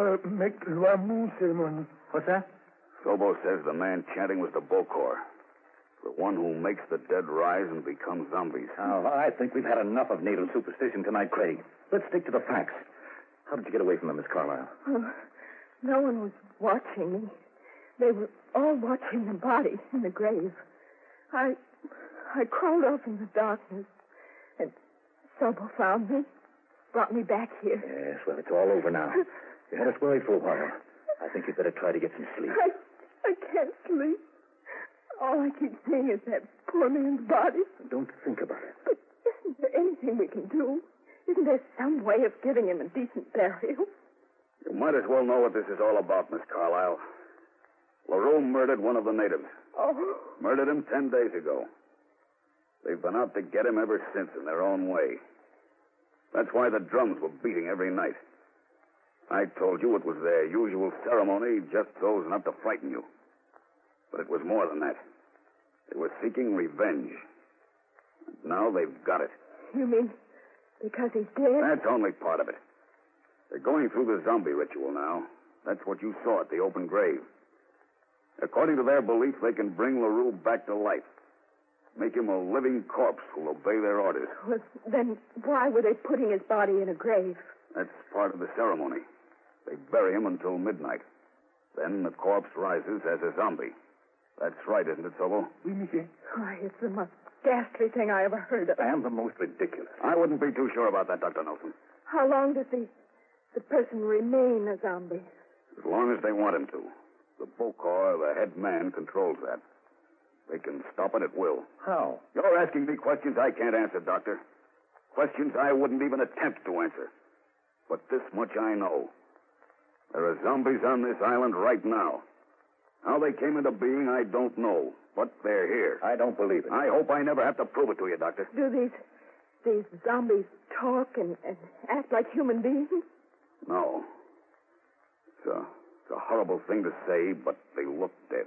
Speaker 11: What's that?
Speaker 10: Sobo says the man chanting was the Bokor, the one who makes the dead rise and become zombies.
Speaker 11: Oh, I think we've had enough of native superstition tonight, Craig. Let's stick to the facts. How did you get away from them, Miss Carlisle?
Speaker 6: Oh, no one was watching me. They were all watching the body in the grave. I crawled off in the darkness, and Sobo found me, brought me back here.
Speaker 11: Yes, well, it's all over now. You had us worried for a while. I think you'd better try to get some sleep.
Speaker 6: I can't sleep. All I keep seeing is that poor man's body.
Speaker 11: Don't think about it.
Speaker 6: But isn't there anything we can do? Isn't there some way of giving him a decent burial?
Speaker 10: You might as well know what this is all about, Miss Carlisle. LaRue murdered one of the natives.
Speaker 6: Oh.
Speaker 10: Murdered him 10 days ago. They've been out to get him ever since in their own way. That's why the drums were beating every night. I told you it was their usual ceremony, just those enough to frighten you. But it was more than that. They were seeking revenge. And now they've got it.
Speaker 6: You mean because he's dead?
Speaker 10: That's only part of it. They're going through the zombie ritual now. That's what you saw at the open grave. According to their belief, they can bring LaRue back to life. Make him a living corpse who'll obey their orders.
Speaker 6: Well, then why were they putting his body in a grave?
Speaker 10: That's part of the ceremony. They bury him until midnight. Then the corpse rises as a zombie. That's right, isn't it, Sobo?
Speaker 6: Why, it's the most ghastly thing I ever heard of.
Speaker 11: And the most ridiculous.
Speaker 10: I wouldn't be too sure about that, Dr. Nelson.
Speaker 6: How long does the person remain a zombie?
Speaker 10: As long as they want him to. The Bokor, the head man, controls that. They can stop it at will.
Speaker 11: How?
Speaker 10: You're asking me questions I can't answer, Doctor. Questions I wouldn't even attempt to answer. But this much I know. There are zombies on this island right now. How they came into being, I don't know. But they're here.
Speaker 11: I don't believe it.
Speaker 10: I hope I never have to prove it to you, Doctor.
Speaker 6: Do these zombies talk and act like human beings?
Speaker 10: No. It's a horrible thing to say, but they look dead.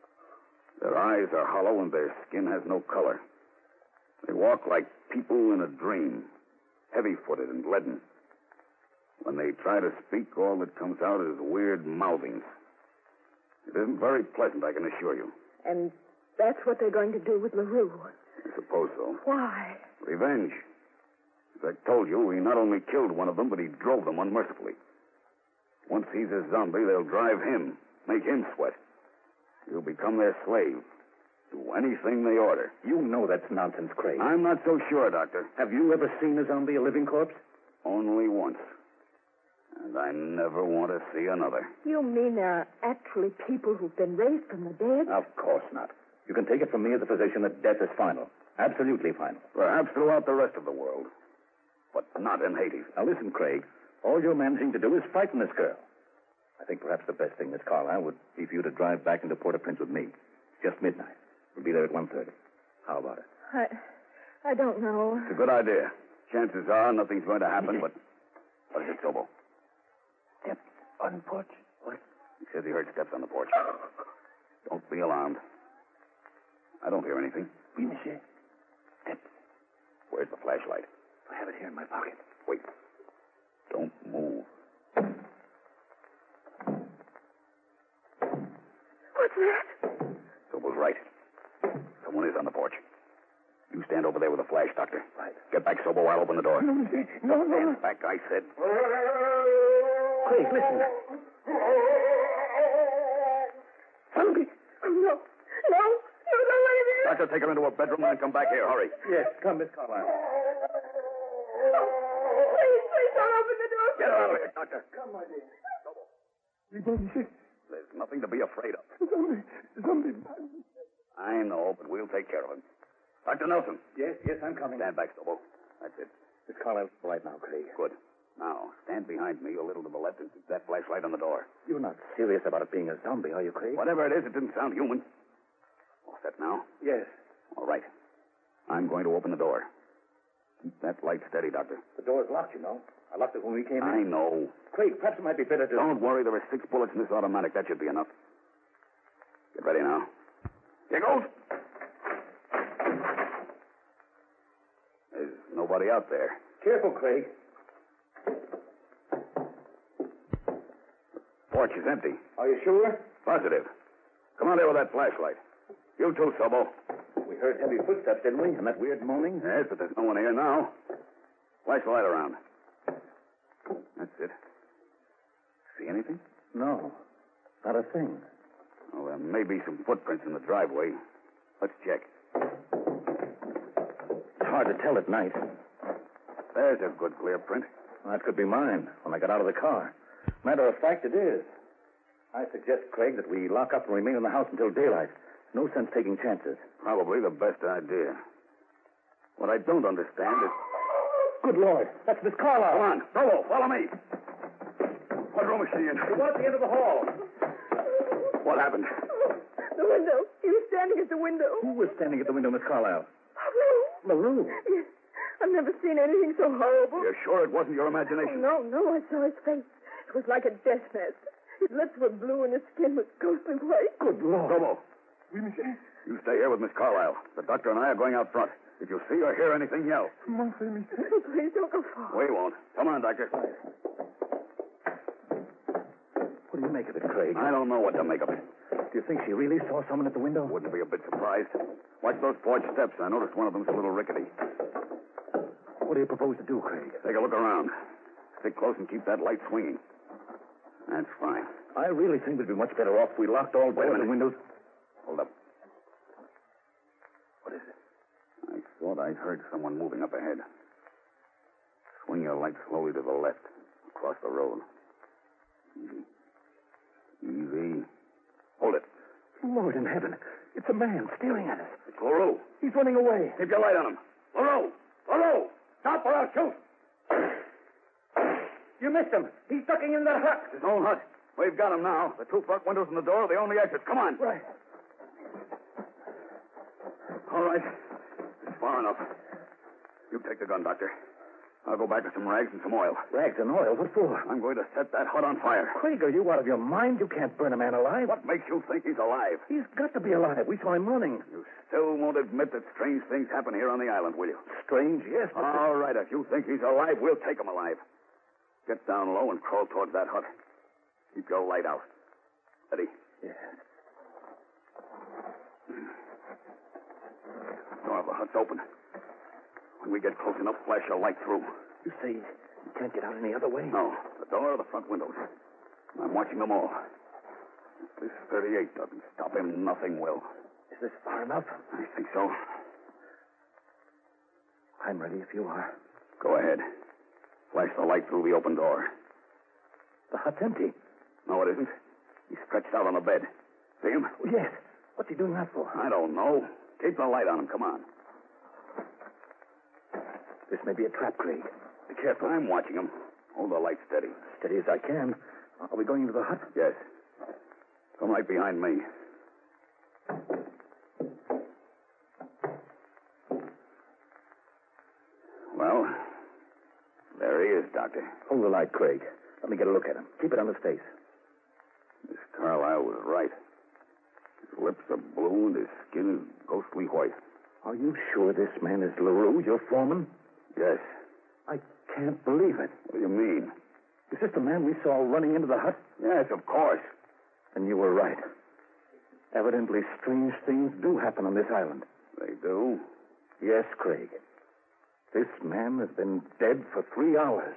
Speaker 10: Their eyes are hollow and their skin has no color. They walk like people in a dream, heavy-footed and leaden. When they try to speak, all that comes out is weird mouthings. It isn't very pleasant, I can assure you.
Speaker 12: And that's what they're going to do with LaRue.
Speaker 10: I suppose so.
Speaker 12: Why?
Speaker 10: Revenge. As I told you, he not only killed one of them, but he drove them unmercifully. Once he's a zombie, they'll drive him, make him sweat. He'll become their slave. Do anything they order.
Speaker 11: You know that's nonsense, Craig.
Speaker 10: I'm not so sure, Doctor.
Speaker 11: Have you ever seen a zombie, a living corpse?
Speaker 10: Only once. And I never want to see another.
Speaker 12: You mean there are actually people who've been raised from the dead?
Speaker 11: Of course not. You can take it from me as a physician that death is final. Absolutely final.
Speaker 10: Perhaps throughout the rest of the world. But not in Hades.
Speaker 11: Now listen, Craig. All you're managing to do is frighten this girl. I think perhaps the best thing, Miss Carlyle, would be for you to drive back into Port-au-Prince with me. Just midnight. We'll be there at 1:30. How about it?
Speaker 12: I don't know.
Speaker 10: It's a good idea. Chances are nothing's going to happen, but... What is it, Sobo?
Speaker 4: Steps on porch.
Speaker 10: What? He says he heard steps on the porch. Don't be alarmed. I don't hear anything.
Speaker 4: Oui, monsieur. Steps.
Speaker 10: Where's the flashlight?
Speaker 11: I have it here in my pocket.
Speaker 10: Wait. Don't move.
Speaker 12: What's that?
Speaker 10: Sobo's right. Someone is on the porch. You stand over there with a flash, Doctor.
Speaker 11: Right.
Speaker 10: Get back, Sobo. I'll open the door.
Speaker 4: No, monsieur. No.
Speaker 10: Stand back, I said.
Speaker 11: Craig, listen.
Speaker 12: Zombie. Oh, no. No, don't let him in.
Speaker 10: Doctor, take her into a bedroom and come back here. Hurry.
Speaker 11: Yes, come, Miss Carlyle.
Speaker 12: Please don't open the door.
Speaker 10: Get her out of here, Doctor.
Speaker 11: Come, my dear.
Speaker 4: Monsieur.
Speaker 10: There's nothing to be afraid of.
Speaker 4: Zombie.
Speaker 10: I know, but we'll take care of him. Dr. Nelson.
Speaker 11: Yes, I'm coming.
Speaker 10: Stand back, Sobo. That's it.
Speaker 11: Miss Carlyle's right now, Craig.
Speaker 10: Good. Now, stand behind me a little to the left and keep that flashlight on the door.
Speaker 11: You're not serious about it being a zombie, are you, Craig?
Speaker 10: Whatever it is, it didn't sound human. All set now?
Speaker 11: Yes.
Speaker 10: All right. I'm going to open the door. Keep that light steady, Doctor.
Speaker 11: The door's locked, you know. I locked it when we came in.
Speaker 10: I know.
Speaker 11: Craig, perhaps it might be better to...
Speaker 10: Don't worry. There are 6 bullets in this automatic. That should be enough. Get ready now. Here goes. There's nobody out there.
Speaker 11: Careful, Craig.
Speaker 10: Porch is empty.
Speaker 11: Are you sure?
Speaker 10: Positive. Come on there with that flashlight. You too, Sobo.
Speaker 11: We heard heavy footsteps, didn't we? And that weird moaning?
Speaker 10: Yes, but there's no one here now. Flash the light around. That's it. See anything?
Speaker 11: No. Not a thing.
Speaker 10: Well, there may be some footprints in the driveway. Let's check.
Speaker 11: It's hard to tell at night.
Speaker 10: There's a good clear print.
Speaker 11: Well, that could be mine when I got out of the car. Matter of fact, it is. I suggest, Craig, that we lock up and remain in the house until daylight. No sense taking chances.
Speaker 10: Probably the best idea. What I don't understand is...
Speaker 11: Good Lord. That's Miss Carlyle.
Speaker 10: Come on. Solo, follow me. What room is she in?
Speaker 11: The one at the end of the hall.
Speaker 10: What happened?
Speaker 12: The window. He was standing at the window.
Speaker 11: Who was standing at the window, Miss Carlyle?
Speaker 12: LaRue.
Speaker 11: LaRue.
Speaker 12: Yes. I've never seen anything so horrible.
Speaker 10: You're sure it wasn't your imagination?
Speaker 12: Oh, no. I saw his face. It was like a death mask. His lips were blue and his skin was ghostly white.
Speaker 11: Good Lord.
Speaker 10: Sobo,
Speaker 4: Oui, monsieur.
Speaker 10: you stay here with Miss Carlyle. The doctor and I are going out front. If you see or hear anything, yell.
Speaker 4: Monsieur, monsieur.
Speaker 12: Please don't go far.
Speaker 10: We won't. Come on, Doctor.
Speaker 11: What do you make of it, Craig?
Speaker 10: I don't know what to make of it.
Speaker 11: Do you think she really saw someone at the window?
Speaker 10: Wouldn't be a bit surprised. Watch those porch steps. I noticed one of them's a little rickety.
Speaker 11: What do you propose to do, Craig?
Speaker 10: Take a look around. Stick close and keep that light swinging. That's fine.
Speaker 11: I really think we'd be much better off if we locked all doors and windows.
Speaker 10: Hold up. What is it? I thought I heard someone moving up ahead. Swing your light slowly to the left, across the road. Easy. Easy. Hold it.
Speaker 11: Lord in heaven. It's a man staring at us.
Speaker 10: It's LaRue.
Speaker 11: He's running away.
Speaker 10: Keep your light on him. LaRue! LaRue! Stop or I'll shoot!
Speaker 11: You missed him. He's ducking in the hut.
Speaker 10: His own hut. We've got him now. The 2 front windows and the door are the only exits. Come on.
Speaker 11: Right.
Speaker 10: All right. It's far enough. You take the gun, Doctor. I'll go back with some rags and some oil.
Speaker 11: Rags and oil? What for?
Speaker 10: I'm going to set that hut on fire.
Speaker 11: Craig, are you out of your mind? You can't burn a man alive.
Speaker 10: What makes you think he's alive?
Speaker 11: He's got to be alive. We saw him running.
Speaker 10: You still won't admit that strange things happen here on the island, will you?
Speaker 11: Strange, yes. But
Speaker 10: All right. If you think he's alive, we'll take him alive. Get down low and crawl towards that hut. Keep your light out. Steady.
Speaker 11: Yes.
Speaker 10: Door of the hut's open. When we get close enough, flash your light through.
Speaker 11: You say you can't get out any other way?
Speaker 10: No, the door or the front windows. I'm watching them all. If this 38 doesn't stop him, nothing will.
Speaker 11: Is this far enough?
Speaker 10: I think so.
Speaker 11: I'm ready if you are.
Speaker 10: Go ahead. Flash the light through the open door.
Speaker 11: The hut's empty.
Speaker 10: No, it isn't. He's stretched out on the bed. See him?
Speaker 11: Oh, yes. What's he doing that for?
Speaker 10: I don't know. Keep the light on him. Come on.
Speaker 11: This may be a trap, Craig. Be careful.
Speaker 10: I'm watching him. Hold the light steady.
Speaker 11: Steady as I can. Are we going into the hut?
Speaker 10: Yes. Come right behind me. Well, there he is, Doctor.
Speaker 11: Hold the light, Craig. Let me get a look at him. Keep it on his face.
Speaker 10: Miss Carlyle was right. His lips are blue and his skin is ghostly white.
Speaker 11: Are you sure this man is LaRue, your foreman?
Speaker 10: Yes.
Speaker 11: I can't believe it.
Speaker 10: What do you mean?
Speaker 11: Is this the man we saw running into the hut?
Speaker 10: Yes, of course.
Speaker 11: And you were right. Evidently, strange things do happen on this island.
Speaker 10: They do?
Speaker 11: Yes, Craig. This man has been dead for 3 hours.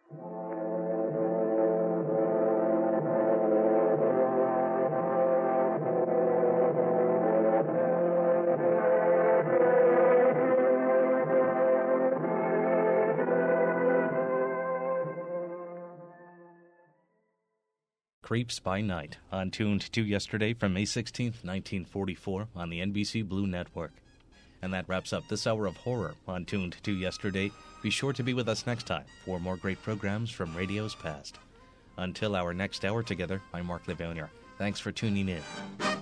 Speaker 1: Creeps by Night, on Tuned to Yesterday from May 16, 1944, on the NBC Blue Network. And that wraps up this hour of horror on Tuned to Yesterday. Be sure to be with us next time for more great programs from radio's past. Until our next hour together, I'm Mark Levonier. Thanks for tuning in.